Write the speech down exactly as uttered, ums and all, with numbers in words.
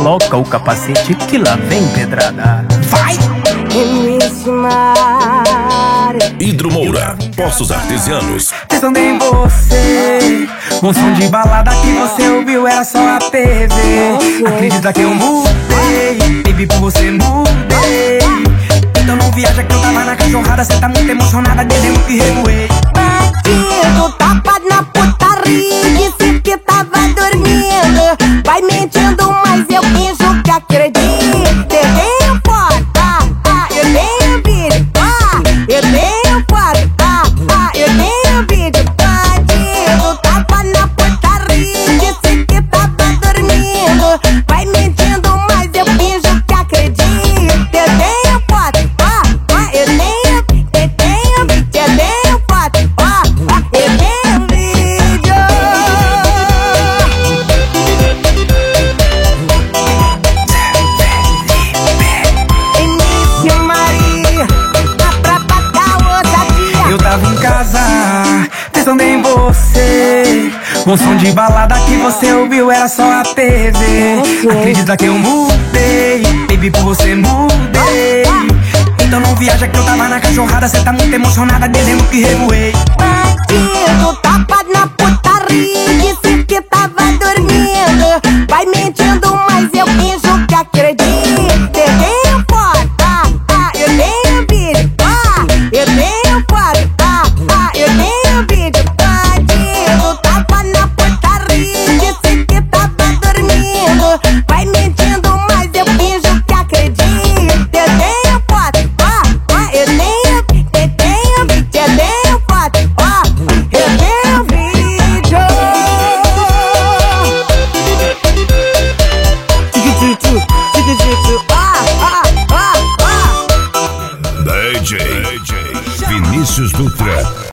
coloca o capacete que lá vem pedrada. Vai! Hidro Moura, Poços Artesianos. Pensando em você, um som de balada que você ouviu era só a T V. Acredita que eu mudei, baby, por você mudei. Então não viaja que eu tava na cachorrada, cê tá muito emocionada, dizendo que revoei. Bandido, tapa na putaria, disse que tava dormindo. Vai mentindo, mas eu finjo que acredito. Eu tenho foto, ah, ah, eu tenho vídeo, ah, eu tenho foto, ah, ah, eu tenho vídeo. Bandido, tapa na putaria, disse que tava dormindo. Vai mentindo, mas eu finjo que acredito. Eu tenho foto, ah, ah, eu tenho, eu tenho vídeo, eu tenho foto, ah, ah, eu tenho vídeo. Início Maria, a pra pagar ousadia. Eu tava em casa, pensando em você. Um som de balada que você ouviu era só a T V. Acredita que eu mudei, baby, por você mudei. Então não viaja que eu tava na cachorrada, cê tá muito emocionada, dizendo que revoei. Bandido, tapa na putaria, disse que tava dormindo. Vai mentindo, mas eu finjo que acredito. Eu tenho foto, ah, ah, eu tenho vídeo, ah, eu tenho foto, ah, ah, eu tenho vídeo. Bandido, tapa na putaria, disse que tava dormindo. Vai mentindo, mas eu finjo que acredito. Eu tenho foto, ah, ah, eu tenho, eu tenho vídeo, eu tenho foto, ah, eu tenho vídeo. Tiquititu, tiquititu, ah, ah, ah, ah. D J Vinícius Dutra.